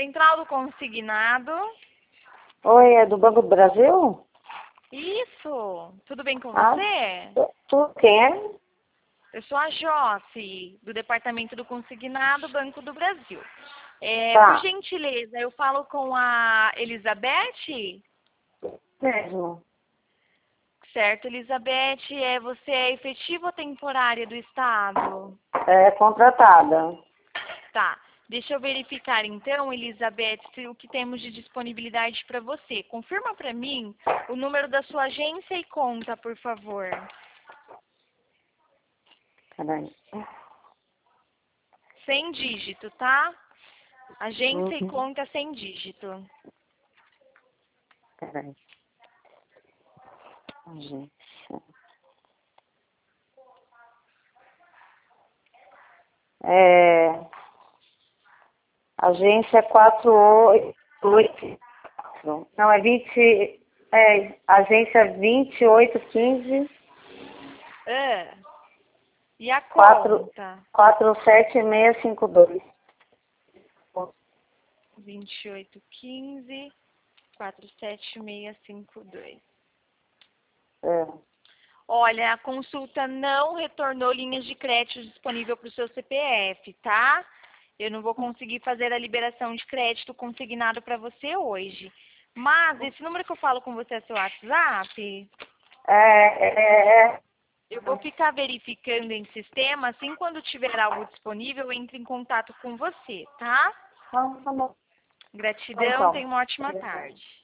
Central do Consignado. Oi, é do Banco do Brasil? Isso. Tudo bem com Ah, você? tu quem é? Eu sou a Josi, do Departamento do Consignado, Banco do Brasil. Por Tá, gentileza, eu falo com a Elizabeth? mesmo. Certo, Elizabeth, você é efetiva ou temporária do Estado? É contratada. Tá. Deixa eu verificar então, Elizabeth, o que temos de disponibilidade para você. Confirma para mim o número da sua agência e conta, por favor. Peraí. 100 dígito, tá? Agência e Uhum. conta 100 dígito. Peraí. Agência. É, agência 48. Não, é 20. É, agência 2815 Ah, e a 4, conta? 47652. 2815 47652. É. Olha, a consulta não retornou linhas de crédito disponível para o seu CPF, tá? Eu não vou conseguir fazer a liberação de crédito consignado para você hoje. Mas esse número que eu falo com você é seu WhatsApp? É. Eu vou ficar verificando em sistema, assim quando tiver algo disponível, eu entro em contato com você, tá? Tá bom. Gratidão, Então. tenha uma ótima tarde.